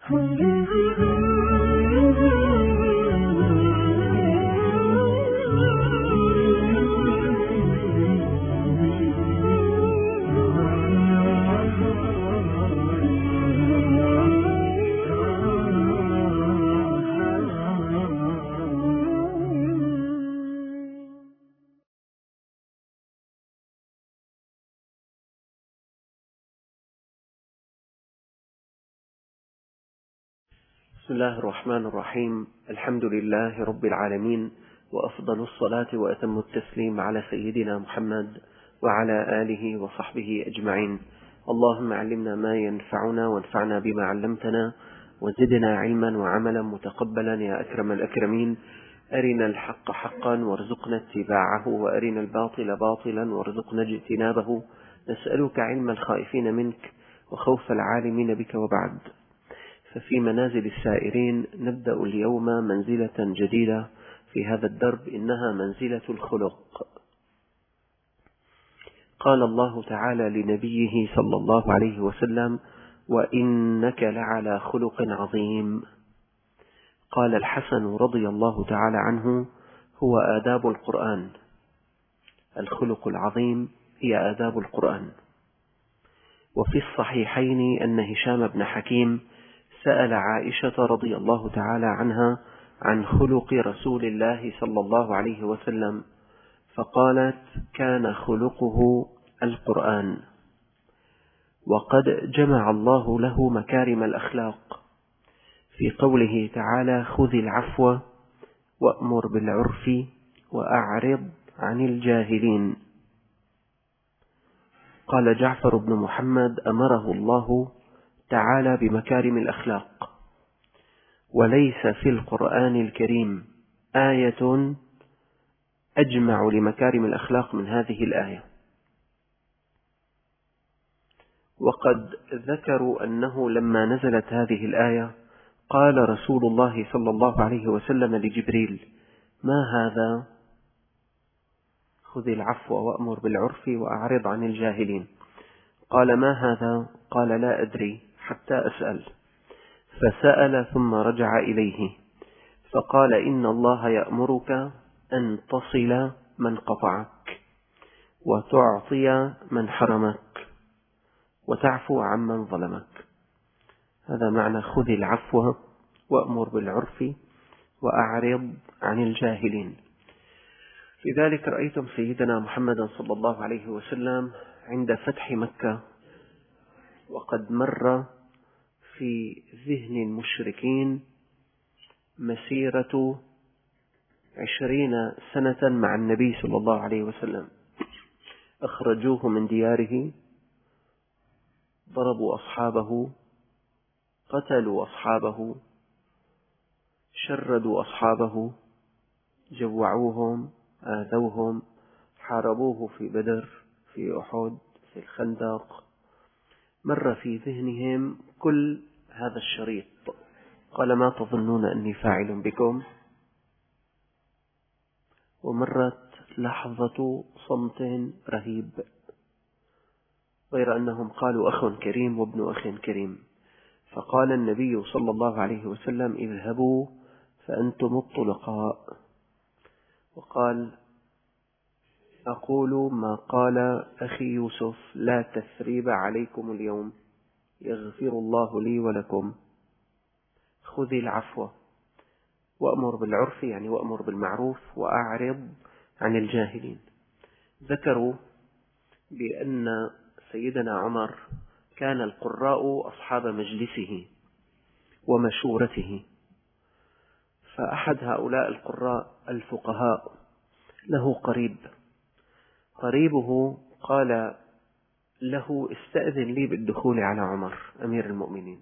بسم الله الرحمن الرحيم. الحمد لله رب العالمين، وأفضل الصلاة وأتم التسليم على سيدنا محمد وعلى آله وصحبه أجمعين. اللهم علمنا ما ينفعنا وانفعنا بما علمتنا، وزدنا علما وعملا متقبلا يا أكرم الأكرمين. أرنا الحق حقا وارزقنا اتباعه، وأرنا الباطل باطلا وارزقنا اجتنابه. نسألك علم الخائفين منك وخوف العالمين بك. وبعد، ففي منازل السائرين نبدأ اليوم منزلة جديدة في هذا الدرب، إنها منزلة الخلق. قال الله تعالى لنبيه صلى الله عليه وسلم: وإنك لعلى خلق عظيم. قال الحسن رضي الله تعالى عنه: هو آداب القرآن. الخلق العظيم هي آداب القرآن. وفي الصحيحين أن هشام بن حكيم سأل عائشة رضي الله تعالى عنها عن خلق رسول الله صلى الله عليه وسلم، فقالت: كان خلقه القرآن. وقد جمع الله له مكارم الأخلاق في قوله تعالى: خذ العفو وأمر بالعرف وأعرض عن الجاهلين. قال جعفر بن محمد: أمره الله تعالى بمكارم الأخلاق، وليس في القرآن الكريم آية أجمع لمكارم الأخلاق من هذه الآية. وقد ذكروا أنه لما نزلت هذه الآية قال رسول الله صلى الله عليه وسلم لجبريل: ما هذا؟ خذ العفو وأمر بالعرف وأعرض عن الجاهلين. قال: ما هذا؟ قال: لا أدري حتى أسأل. فسأل ثم رجع إليه فقال: إن الله يأمرك أن تصل من قطعك، وتعطي من حرمك، وتعفو عمن ظلمك. هذا معنى خذ العفو وأمر بالعرف وأعرض عن الجاهلين. لذلك رأيتم سيدنا محمد صلى الله عليه وسلم عند فتح مكة وقد مر في ذهن المشركين مسيرة 20 سنة مع النبي صلى الله عليه وسلم. أخرجوه من دياره، ضربوا أصحابه، قتلوا أصحابه، شردوا أصحابه، جوعوهم، آذوهم، حاربوه في بدر، في أحد، في الخندق. مر في ذهنهم كل هذا الشريط. قال: ما تظنون أني فاعل بكم؟ ومرت لحظة صمت رهيب، غير أنهم قالوا: أخ كريم وابن أخ كريم. فقال النبي صلى الله عليه وسلم: اذهبوا فأنتم الطلقاء. وقال: أقول ما قال أخي يوسف: لا تثريب عليكم اليوم، يغفر الله لي ولكم. خذ العفو وأمر بالعرف، يعني وأمر بالمعروف، وأعرض عن الجاهلين. ذكروا بأن سيدنا عمر كان القراء أصحاب مجلسه ومشورته، فأحد هؤلاء القراء الفقهاء له قريبه قال له: استأذن لي بالدخول على عمر أمير المؤمنين.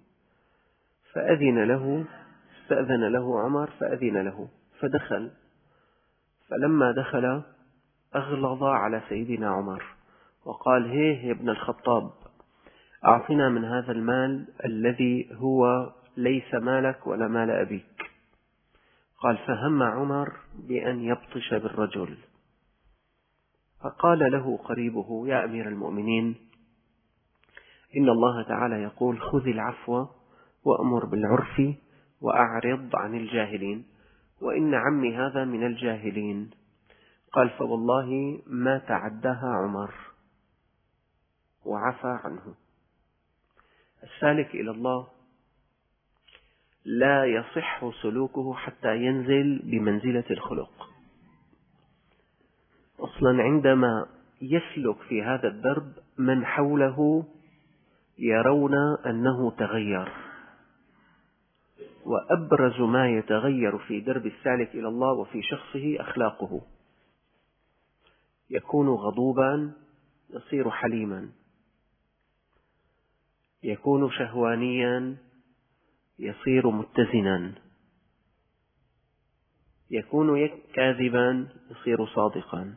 استأذن له عمر فأذن له، فدخل. فلما دخل أغلظ على سيدنا عمر وقال: هيه يا ابن الخطاب، أعطنا من هذا المال الذي هو ليس مالك ولا مال أبيك. قال: فهم عمر بأن يبطش بالرجل، فقال له قريبه: يا أمير المؤمنين، إن الله تعالى يقول: خذ العفو وأمر بالعرف وأعرض عن الجاهلين، وإن عمي هذا من الجاهلين. قال: فوالله ما تعداها عمر وعفى عنه. السالك إلى الله لا يصح سلوكه حتى ينزل بمنزلة الخلق. أصلا عندما يسلك في هذا الدرب من حوله يرون أنه تغير، وأبرز ما يتغير في درب السالك إلى الله وفي شخصه أخلاقه. يكون غضوبا يصير حليما، يكون شهوانيا يصير متزنا، يكون كاذبا يصير صادقا،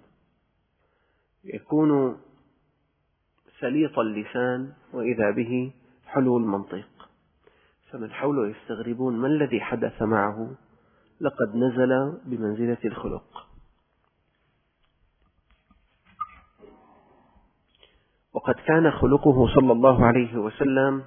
يكون سليط اللسان وإذا به حلو المنطق. فمن حوله يستغربون: ما الذي حدث معه؟ لقد نزل بمنزلة الخلق. وقد كان خلقه صلى الله عليه وسلم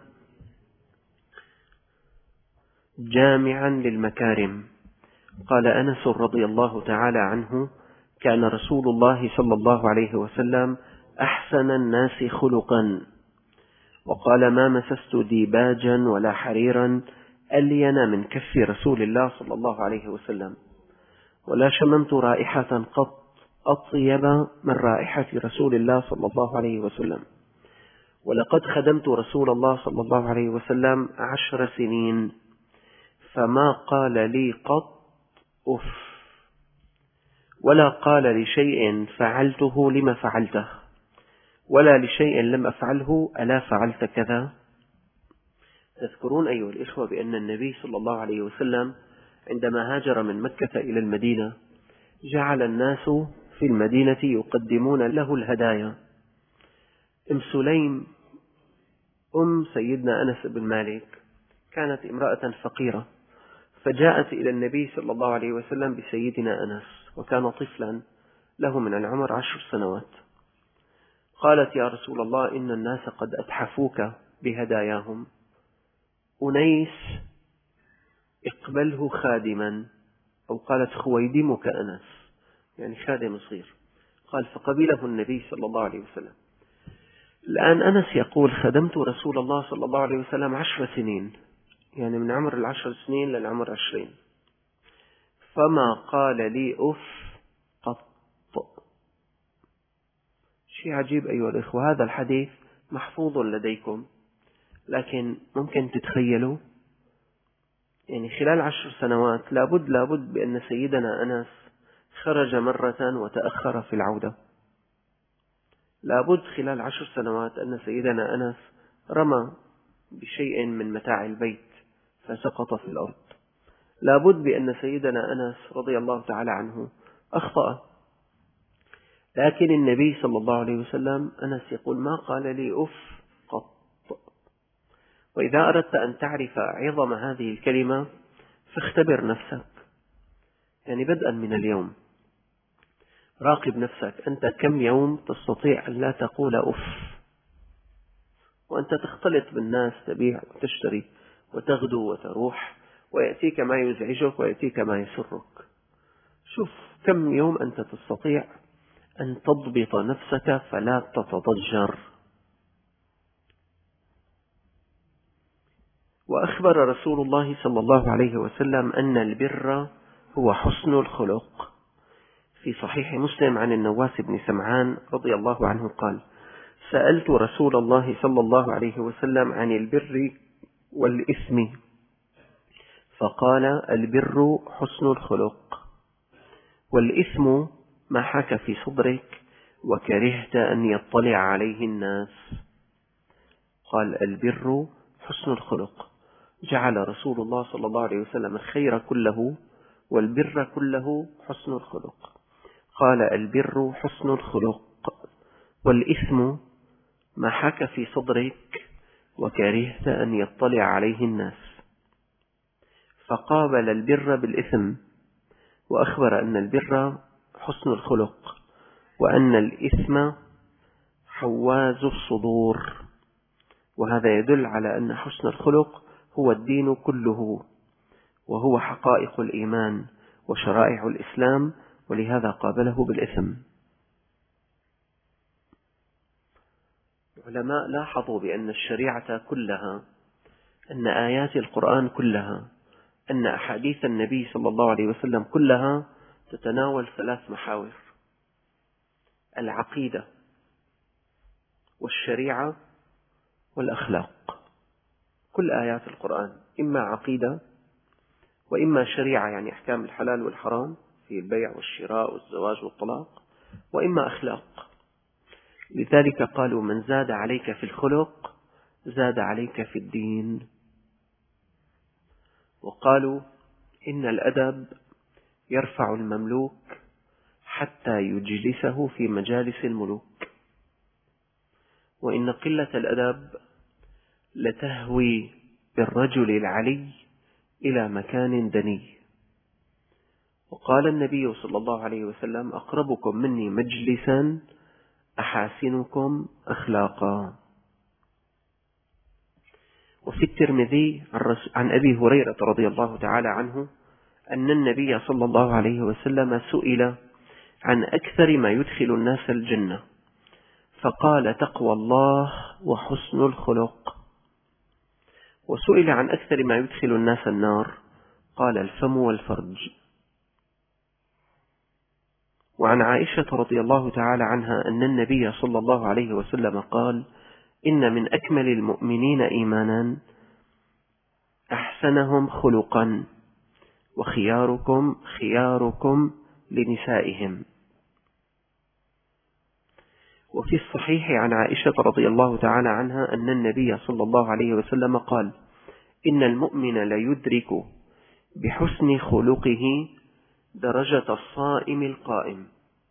جامعا للمكارم. قال أنس رضي الله تعالى عنه: كان رسول الله صلى الله عليه وسلم أحسن الناس خلقا. وقال: ما مسست ديباجا ولا حريرا ألين من كف رسول الله صلى الله عليه وسلم، ولا شممت رائحة قط أطيب من رائحة رسول الله صلى الله عليه وسلم. ولقد خدمت رسول الله صلى الله عليه وسلم 10 سنين، فما قال لي قط أف، ولا قال لشيء فعلته لما فعلته، ولا لشيء لم أفعله ألا فعلت كذا. تذكرون أيها الإخوة بأن النبي صلى الله عليه وسلم عندما هاجر من مكة إلى المدينة جعل الناس في المدينة يقدمون له الهدايا. أم سليم أم سيدنا أنس بن مالك كانت امرأة فقيرة، فجاءت إلى النبي صلى الله عليه وسلم بسيدنا أنس، وكان طفلا له من العمر 10 سنوات. قالت: يا رسول الله، إن الناس قد أتحفوك بهداياهم، أنيس اقبله خادما، أو قالت: خويدمك أنس، يعني خادم صغير. قال: فقبله النبي صلى الله عليه وسلم. الآن أنس يقول: خدمت رسول الله صلى الله عليه وسلم 10 سنين، يعني من عمر 10 سنين للعمر 20، فما قال لي أف قط. شيء عجيب أيها الإخوة، هذا الحديث محفوظ لديكم، لكن ممكن تتخيلوا يعني خلال 10 سنوات لابد بأن سيدنا أنس خرج مرة وتأخر في العودة. لابد خلال 10 سنوات أن سيدنا أنس رمى بشيء من متاع البيت فسقط في الأرض. لابد بأن سيدنا أنس رضي الله تعالى عنه أخطأ. لكن النبي صلى الله عليه وسلم أنس يقول: ما قال لي أف قط. وإذا أردت أن تعرف عظم هذه الكلمة فاختبر نفسك، يعني بدءا من اليوم راقب نفسك، أنت كم يوم تستطيع أن لا تقول أف، وأنت تختلط بالناس، تبيع وتشتري وتغدو وتروح، ويأتيك ما يزعجك ويأتيك ما يسرك. شوف كم يوم أنت تستطيع أن تضبط نفسك فلا تتضجر. وأخبر رسول الله صلى الله عليه وسلم أن البر هو حسن الخلق. في صحيح مسلم عن النواس بن سمعان رضي الله عنه قال: سألت رسول الله صلى الله عليه وسلم عن البر والإثم، فقال: البر حسن الخلق، والإثم ما حاك في صدرك وكرهت أن يطلع عليه الناس. قال: البر حسن الخلق. جعل رسول الله صلى الله عليه وسلم الخير كله والبر كله حسن الخلق. قال: البر حسن الخلق، والإثم ما حاك في صدرك وكرهت أن يطلع عليه الناس. فقابل البر بالإثم، وأخبر أن البر حسن الخلق، وأن الإثم حواز الصدور. وهذا يدل على أن حسن الخلق هو الدين كله، وهو حقائق الإيمان وشرائع الإسلام، ولهذا قابله بالإثم. العلماء لاحظوا بأن الشريعة كلها، أن آيات القرآن كلها، أن أحاديث النبي صلى الله عليه وسلم كلها تتناول 3 محاور: العقيدة والشريعة والأخلاق. كل آيات القرآن إما عقيدة، وإما شريعة يعني أحكام الحلال والحرام في البيع والشراء والزواج والطلاق، وإما أخلاق. لذلك قالوا: من زاد عليك في الخلق زاد عليك في الدين. وقالوا: إن الأدب يرفع المملوك حتى يجلسه في مجالس الملوك، وإن قلة الأدب لتهوي بالرجل العلي إلى مكان دني. وقال النبي صلى الله عليه وسلم: أقربكم مني مجلسا أحاسنكم أخلاقا. وفي الترمذي عن أبي هريرة رضي الله تعالى عنه أن النبي صلى الله عليه وسلم سئل عن أكثر ما يدخل الناس الجنة، فقال: تقوى الله وحسن الخلق. وسئل عن أكثر ما يدخل الناس النار، قال: الفم والفرج. وعن عائشة رضي الله تعالى عنها أن النبي صلى الله عليه وسلم قال: إن من أكمل المؤمنين إيمانا أحسنهم خلقا، وخياركم خياركم لنسائهم. وفي الصحيح عن عائشة رضي الله تعالى عنها أن النبي صلى الله عليه وسلم قال: إن المؤمن ليدرك بحسن خلقه درجة الصائم القائم.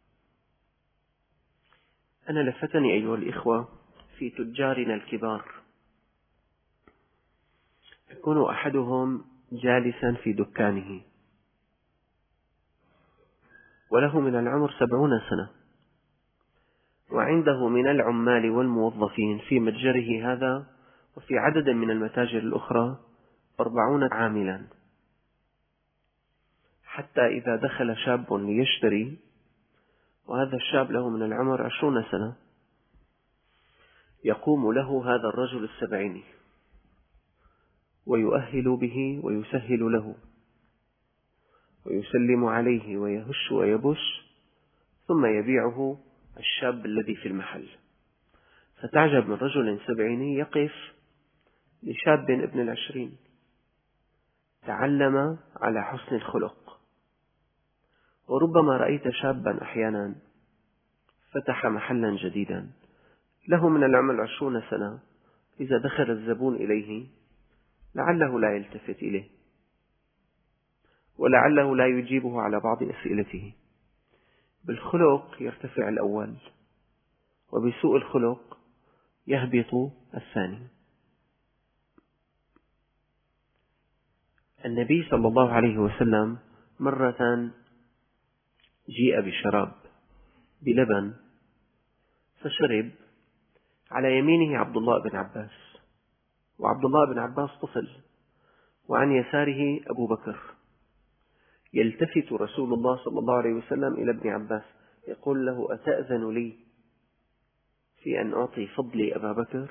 أنا لفتني أيها الإخوة في تجارنا الكبار، يكون أحدهم جالسا في دكانه وله من العمر 70 سنة، وعنده من العمال والموظفين في متجره هذا وفي عدد من المتاجر الأخرى 40 عاملا، حتى إذا دخل شاب ليشتري، وهذا الشاب له من العمر 20 سنة، يقوم له هذا الرجل السبعيني ويؤهل به ويسهل له ويسلم عليه ويهش ويبش، ثم يبيعه الشاب الذي في المحل. فتعجب من رجل سبعيني يقف لشاب ابن 20 تعلم على حسن الخلق. وربما رأيت شابا أحيانا فتح محلا جديدا له من العمر 20 سنة، إذا دخل الزبون إليه لعله لا يلتفت إليه، ولعله لا يجيبه على بعض أسئلته. بالخلق يرتفع الأول، وبسوء الخلق يهبط الثاني. النبي صلى الله عليه وسلم مرة جيء بشراب بلبن فشرب، على يمينه عبد الله بن عباس، وعبد الله بن عباس طفل، وعن يساره أبو بكر. يلتفت رسول الله صلى الله عليه وسلم إلى ابن عباس يقول له: أتأذن لي في أن أعطي فضلي أبا بكر؟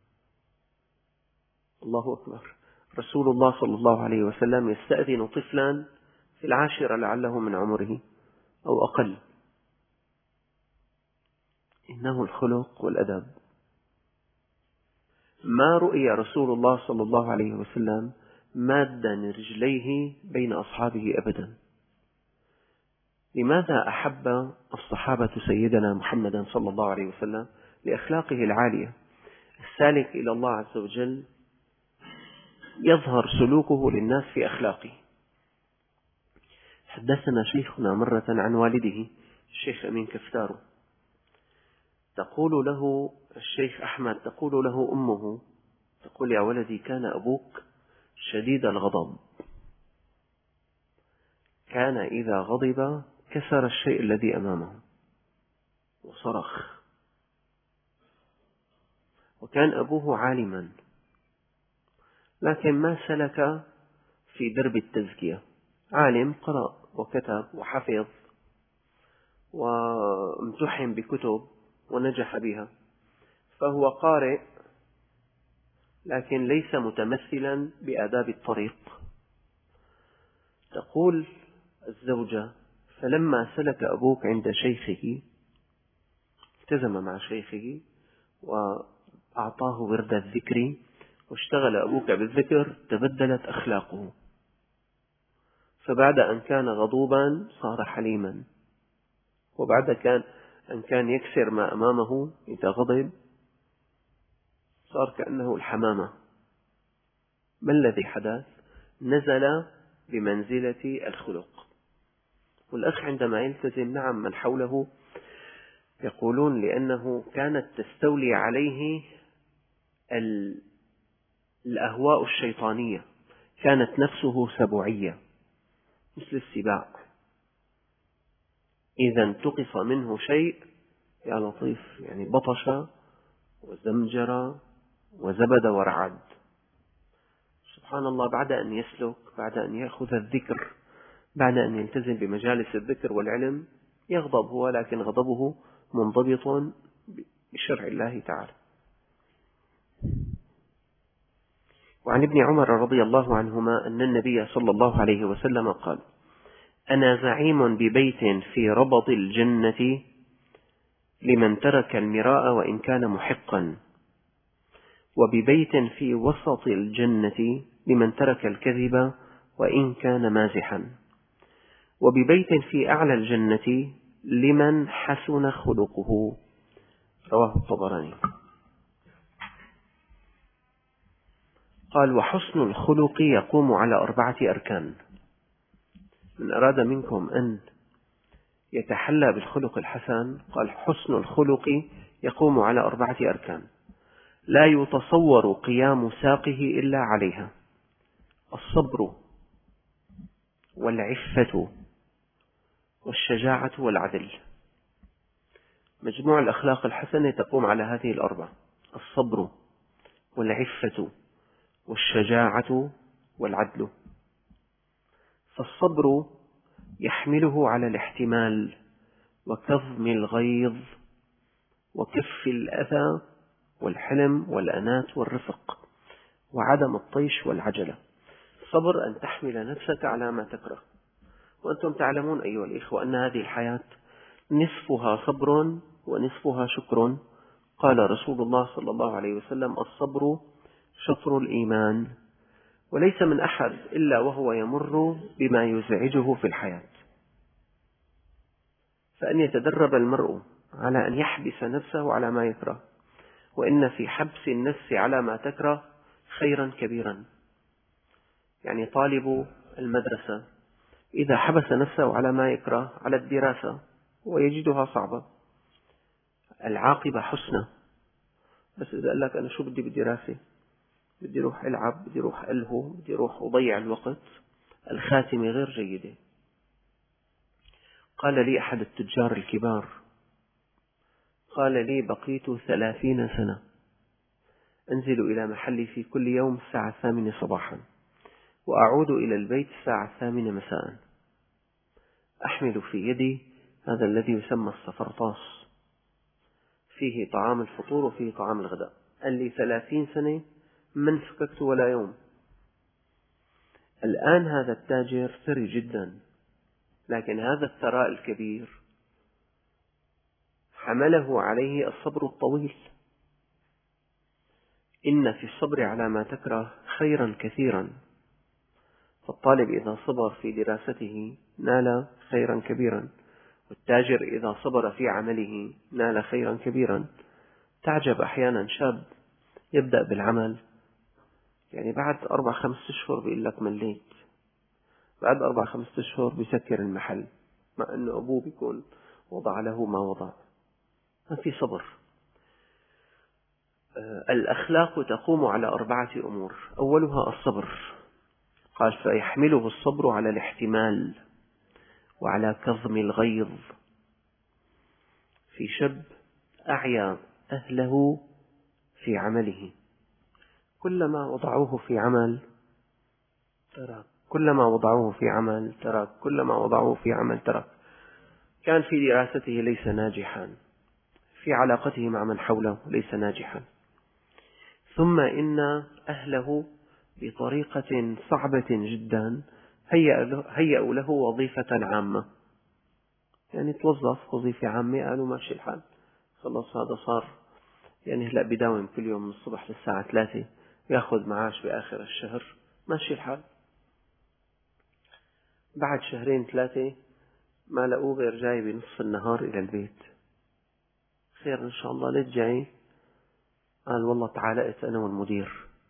الله أكبر. رسول الله صلى الله عليه وسلم يستأذن طفلا في 10 لعله من عمره أو أقل. إنه الخلق والأدب. ما رؤي رسول الله صلى الله عليه وسلم مادا رجليه بين أصحابه أبدا. لماذا أحب الصحابة سيدنا محمدا صلى الله عليه وسلم؟ لأخلاقه العالية. السالك إلى الله عز وجل يظهر سلوكه للناس في أخلاقه. حدثنا شيخنا مرة عن والده الشيخ أمين كفتارو، تقول له الشيخ أحمد، تقول له أمه، تقول: يا ولدي كان أبوك شديد الغضب، كان إذا غضب كسر الشيء الذي أمامه وصرخ، وكان أبوه عالما لكن ما سلك في درب التزكية. عالم قرأ وكتب وحفظ وامتحن بكتب ونجح بها، فهو قارئ لكن ليس متمثلا بآداب الطريق. تقول الزوجة: فلما سلك أبوك عند شيخه، التزم مع شيخه وأعطاه ورد الذكر واشتغل أبوك بالذكر، تبدلت أخلاقه، فبعد أن كان غضوبا صار حليما، وبعد أن كان يكسر ما أمامه إذا غضب صار كأنه الحمامة. ما الذي حدث؟ نزل بمنزلة الخلق. والأخ عندما يلتزم، نعم، من حوله يقولون لأنه كانت تستولي عليه الأهواء الشيطانية، كانت نفسه سبوعية مثل السباع، إذا انتقص منه شيء يا لطيف، يعني بطش وزمجر وزبد ورعد. سبحان الله، بعد أن يسلك، بعد أن يأخذ الذكر، بعد أن يلتزم بمجالس الذكر والعلم، يغضب هو، لكن غضبه منضبط بشرع الله تعالى. وعن ابن عمر رضي الله عنهما أن النبي صلى الله عليه وسلم قال: أنا زعيم ببيت في ربض الجنة لمن ترك المراء وإن كان محقا، وببيت في وسط الجنة لمن ترك الكذب وإن كان مازحا، وببيت في أعلى الجنة لمن حسن خلقه. رواه الطبراني. قال: وحسن الخلق يقوم على 4 أركان. من أراد منكم أن يتحلى بالخلق الحسن، قال: حسن الخلق يقوم على 4 أركان لا يتصور قيام ساقه إلا عليها: الصبر والعفة والشجاعة والعدل. مجموع الأخلاق الحسنة تقوم على هذه ال4: الصبر والعفة والشجاعة والعدل. فالصبر يحمله على الاحتمال وكظم الغيظ وكف الأذى والحلم والأنات والرفق وعدم الطيش والعجلة. صبر أن تحمل نفسك على ما تكره، وأنتم تعلمون أيها الإخوة أن هذه الحياة نصفها صبر ونصفها شكر. قال رسول الله صلى الله عليه وسلم: الصبر شطر الإيمان. وليس من أحد إلا وهو يمر بما يزعجه في الحياة، فأن يتدرب المرء على أن يحبس نفسه على ما يكره، وإن في حبس النفس على ما تكره خيرا كبيرا. يعني طالب المدرسة إذا حبس نفسه على ما يكره، على الدراسة، ويجدها صعبة، العاقبة حسنة. بس إذا قال لك: أنا شو بدي بالدراسة، بدي روح ألعب، بدي روح ألهو، بدي روح أضيع الوقت، الخاتمة غير جيدة. قال لي أحد التجار الكبار، قال لي: بقيت 30 سنة أنزل إلى محلي في كل يوم الساعة 8 صباحا، وأعود إلى البيت الساعة 8 مساء، أحمل في يدي هذا الذي يسمى السفرطاس، فيه طعام الفطور وفيه طعام الغداء. قال لي: 30 سنة ما انفككت ولا يوم. الآن هذا التاجر ثري جدا، لكن هذا الثراء الكبير حمله عليه الصبر الطويل. إن في الصبر على ما تكره خيرا كثيرا. فالطالب إذا صبر في دراسته نال خيرا كبيرا، والتاجر إذا صبر في عمله نال خيرا كبيرا. تعجب أحيانا شاب يبدأ بالعمل، يعني بعد 4-5 أشهر بيقول لك مليت، بعد 4-5 أشهر بيسكر المحل، مع أنه أبوه بيكون وضع له ما وضع. ما في صبر. الأخلاق تقوم على 4 أمور. أولها الصبر. قال: فيحمله الصبر على الاحتمال وعلى كظم الغيظ. في شاب أعيا أهله في عمله، كلما وضعوه في عمل ترك، كلما وضعوه في عمل ترك، كلما وضعوه في عمل ترك. كان في دراسته ليس ناجحا، في علاقته مع من حوله ليس ناجحا، ثم إن أهله بطريقة صعبة جدا هيأوا له وظيفة عامة، يعني توظف وظيفة عامة، قالوا ماشي الحال، خلص هذا صار يعني هلأ بداوم كل يوم من الصبح للساعة 3 يأخذ معاش بآخر الشهر، ماشي الحال. بعد 2-3 ما لقوه غير جاي بنصف النهار إلى البيت. خير إن شاء الله، ليش جاي؟ قال والله تعالقت أنا والمدير.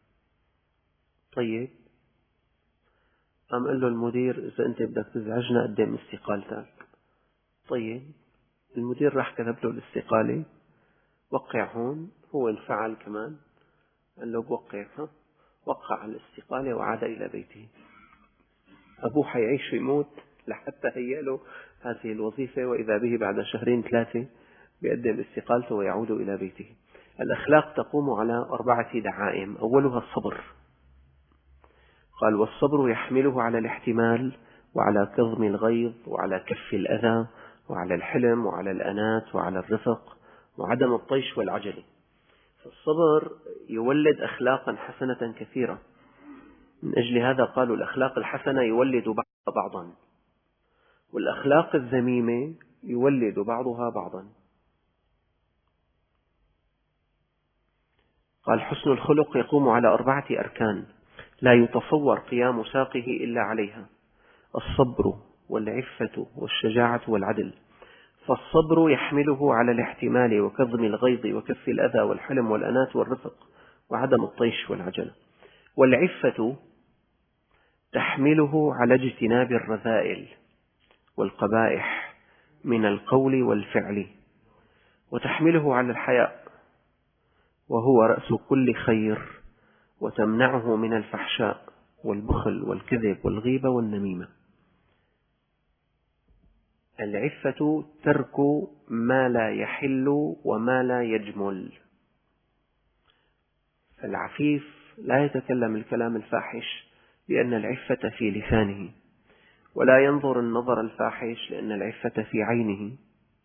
طيب، قام قال له المدير إذا أنت بدك تزعجنا قدم استقالتك. طيب، المدير راح كتب له الاستقالة، وقع هون، هو انفعل كمان، قال له بوقع، وقع على الاستقالة وعاد إلى بيته. أبوه حيعيش ويموت لحتى هيأ له هذه الوظيفة، وإذا به بعد 2-3 بيقدم استقالته ويعود إلى بيته. الأخلاق تقوم على 4 دعائم، أولها الصبر. قال والصبر يحمله على الاحتمال وعلى كظم الغيظ وعلى كف الأذى وعلى الحلم وعلى الأنات وعلى الرفق وعدم الطيش والعجل. فالصبر يولد أخلاقا حسنة كثيرة، من أجل هذا قالوا الأخلاق الحسنة يولد بعضها بعضا، والأخلاق الذميمة يولد بعضها بعضا. قال حسن الخلق يقوم على 4 أركان لا يتصور قيام ساقه إلا عليها: الصبر والعفة والشجاعة والعدل. فالصبر يحمله على الاحتمال وكظم الغيظ وكف الأذى والحلم والأنات والرفق وعدم الطيش والعجلة. والعفة تحمله على اجتناب الرذائل والقبائح من القول والفعل، وتحمله على الحياء وهو رأس كل خير، وتمنعه من الفحشاء والبخل والكذب والغيبة والنميمة. العفة ترك ما لا يحل وما لا يجمل. فالعفيف لا يتكلم الكلام الفاحش لأن العفة في لسانه، ولا ينظر النظر الفاحش لأن العفة في عينه،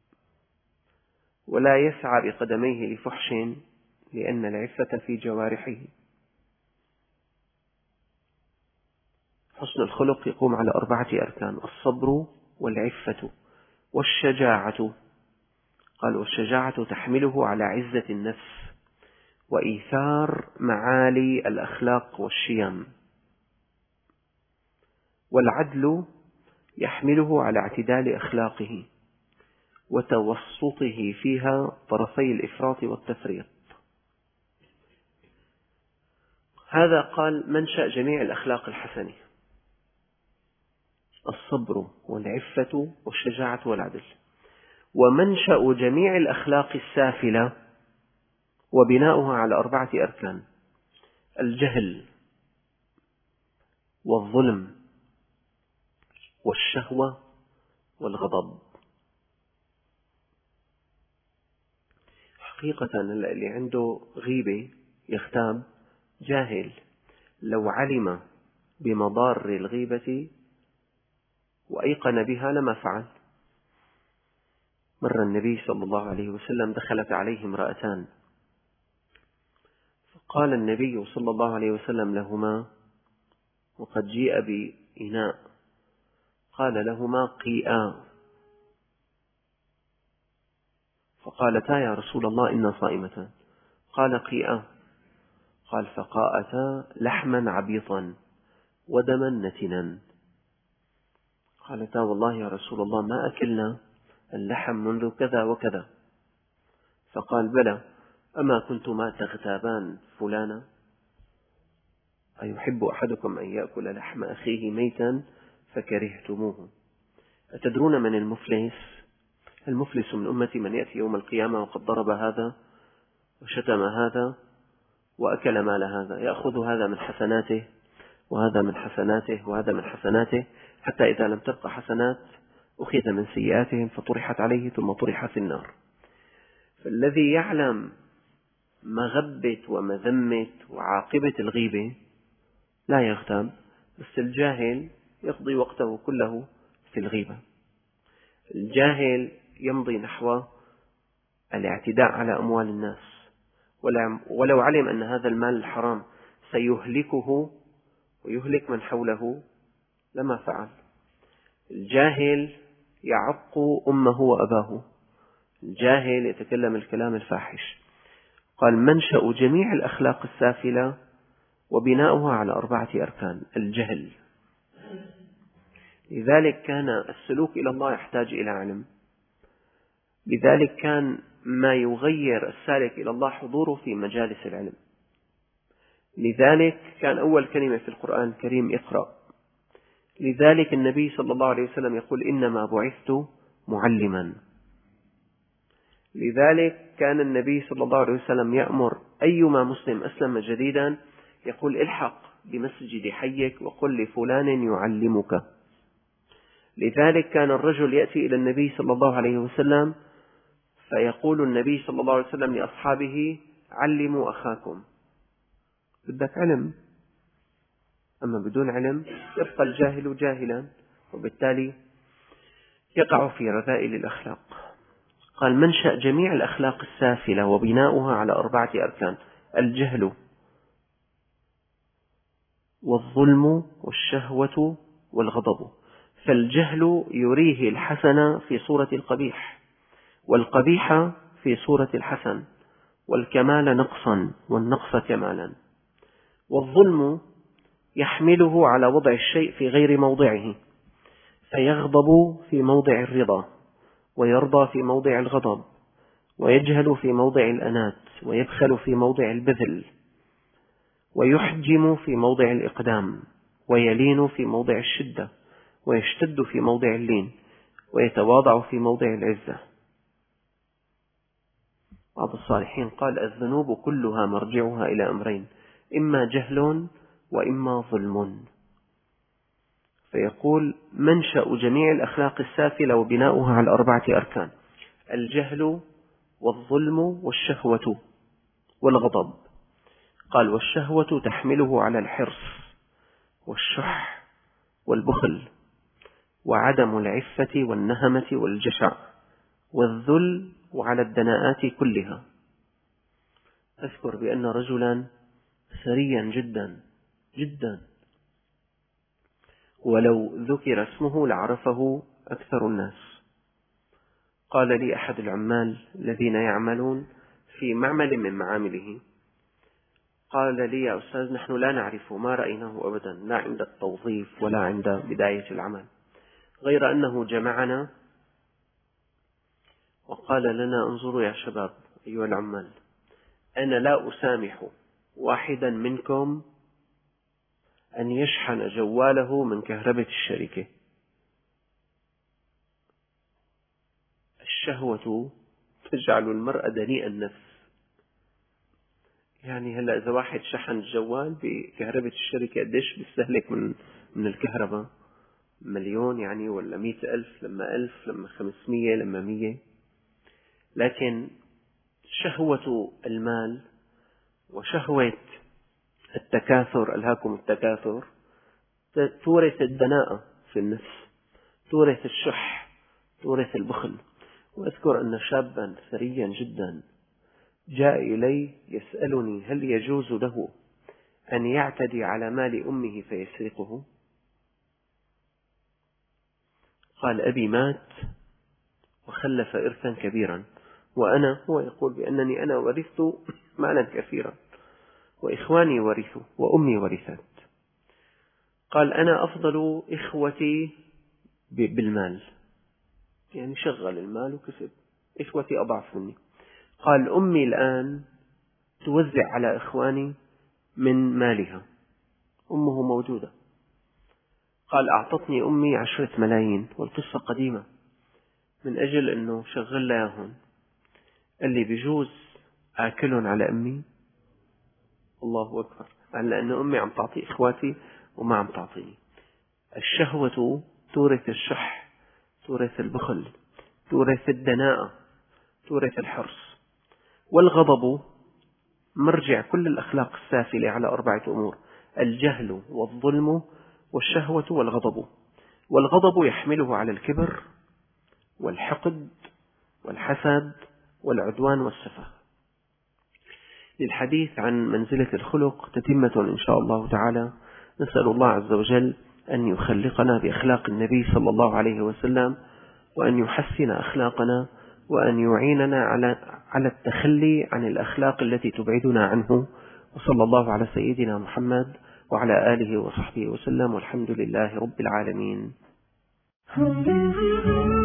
ولا يسعى بقدميه لفحش لأن العفة في جوارحه. حسن الخلق يقوم على 4 أركان: الصبر والعفة والشجاعة. قال والشجاعة تحمله على عزة النفس وإيثار معالي الأخلاق والشيم. والعدل يحمله على اعتدال أخلاقه وتوسطه فيها طرفي الإفراط والتفريط. هذا قال منشأ جميع الأخلاق الحسنة: الصبر والعفة والشجاعة والعدل. ومنشأ جميع الأخلاق السافلة وبناؤها على 4 أركان: الجهل والظلم والشهوة والغضب. حقيقة اللي عنده غيبة يغتاب جاهل، لو علم بمضار الغيبة وأيقن بها لما فعل. مر النبي صلى الله عليه وسلم دخلت عليه امرأتان، فقال النبي صلى الله عليه وسلم لهما وقد جيء بإناء، قال لهما قيئا، فقالتا يا رسول الله إنا صائمتان، قال قيئا، قال فقاءتا لحما عبيطا ودما نتنا، قالتا والله يا رسول الله ما أكلنا اللحم منذ كذا وكذا، فقال بلى، أما كنتما تغتابان فلانا؟ أيحب أحدكم أن يأكل لحم أخيه ميتا فكرهتموه؟ أتدرون من المفلس؟ المفلس من أمتي من يأتي يوم القيامة وقد ضرب هذا وشتم هذا وأكل مال هذا، يأخذ هذا من حسناته وهذا من حسناته وهذا من حسناته، حتى إذا لم تبقى حسنات أخذ من سيئاتهم فطرحت عليه ثم طرح في النار. فالذي يعلم مغبة ومذمة وعاقبة الغيبة لا يغتاب، بس الجاهل يقضي وقته كله في الغيبة. الجاهل يمضي نحو الاعتداء على أموال الناس، ولو علم أن هذا المال الحرام سيهلكه ويهلك من حوله لما فعل. الجاهل يعق أمه وأباه، الجاهل يتكلم الكلام الفاحش. قال: منشأ جميع الأخلاق السافلة وبناؤها على 4 أركان: الجهل. لذلك كان السلوك إلى الله يحتاج إلى علم، لذلك كان ما يغير السالك إلى الله حضوره في مجالس العلم، لذلك كان أول كلمة في القرآن الكريم اقرأ. لذلك النبي صلى الله عليه وسلم يقول: إنما بعثت معلما. لذلك كان النبي صلى الله عليه وسلم يأمر أيما مسلم أسلم جديدا يقول: الحق بمسجد حيك وقل لفلان يعلمك. لذلك كان الرجل يأتي إلى النبي صلى الله عليه وسلم فيقول النبي صلى الله عليه وسلم لأصحابه: علموا أخاكم. بدك علم، أما بدون علم يبقى الجاهل جاهلا، وبالتالي يقع في رذائل الأخلاق. قال: منشأ جميع الأخلاق السافلة وبناؤها على 4 أركان: الجهل والظلم والشهوة والغضب. فالجهل يريه الحسن في صورة القبيح، والقبيح في صورة الحسن، والكمال نقصا والنقص كمالا. والظلم يحمله على وضع الشيء في غير موضعه، فيغضب في موضع الرضا، ويرضى في موضع الغضب، ويجهل في موضع الأنات، ويبخل في موضع البذل، ويحجم في موضع الإقدام، ويلين في موضع الشدة، ويشتد في موضع اللين، ويتواضع في موضع العزة. بعض الصالحين قال: الذنوب كلها مرجعها إلى أمرين: إما جهل وإما ظلم. فيقول: منشأ جميع الأخلاق السافلة وبناؤها على 4 أركان: الجهل والظلم والشهوة والغضب. قال: والشهوة تحمله على الحرص والشح والبخل، وعدم العفة والنهمة والجشع والذل، وعلى الدناءات كلها. أذكر بأن رجلا ثريا جدا جدا، ولو ذكر اسمه لعرفه أكثر الناس. قال لي أحد العمال الذين يعملون في معمل من معامله، قال لي: يا أستاذ، نحن لا نعرفه، ما رأيناه أبدا، لا عند التوظيف ولا عند بداية العمل، غير أنه جمعنا وقال لنا: انظروا يا شباب أيها العمال، أنا لا أسامح واحدا منكم أن يشحن جواله من كهرباء الشركة. الشهوة تجعل المرء دنيء النفس. يعني هلأ إذا واحد شحن الجوال بكهرباء الشركة قديش بيستهلك من الكهرباء؟ 1,000,000 يعني، ولا 100,000، لما 1000، لما 500، لما 100. لكن شهوة المال وشهوة التكاثر، ألهاكم التكاثر، تورث الدناءة في النفس، تورث الشح، تورث البخل. وأذكر أن شابا ثريا جدا جاء إلي يسألني: هل يجوز له أن يعتدي على مال أمه فيسرقه؟ قال: أبي مات وخلف إرثا كبيرا، هو يقول بأنني أنا ورثت مالا كثيرا، وإخواني ورثوا، وأمي ورثت. قال: أنا أفضل إخوتي بالمال، يعني شغل المال وكسب، إخوتي أضعف مني. قال: أمي الآن توزع على إخواني من مالها، أمه موجودة. قال: أعطتني أمي 10 ملايين، والقصة قديمة، من أجل أنه شغل لهم. قال لي: بجوز آكلهم على أمي؟ الله أكبر، لأن أمي عم تعطي إخواتي وما عم تعطيني. الشهوة تورث الشح، تورث البخل، تورث الدناءة، تورث الحرص. والغضب مرجع كل الأخلاق السافلة على 4 أمور: الجهل والظلم والشهوة والغضب. والغضب يحمله على الكبر والحقد والحسد والعدوان والسفه. للحديث عن منزلة الخلق تتمة إن شاء الله تعالى. نسأل الله عز وجل أن يخلقنا بأخلاق النبي صلى الله عليه وسلم، وأن يحسن أخلاقنا، وأن يعيننا على التخلي عن الأخلاق التي تبعدنا عنه. وصلى الله على سيدنا محمد وعلى آله وصحبه وسلم، والحمد لله رب العالمين.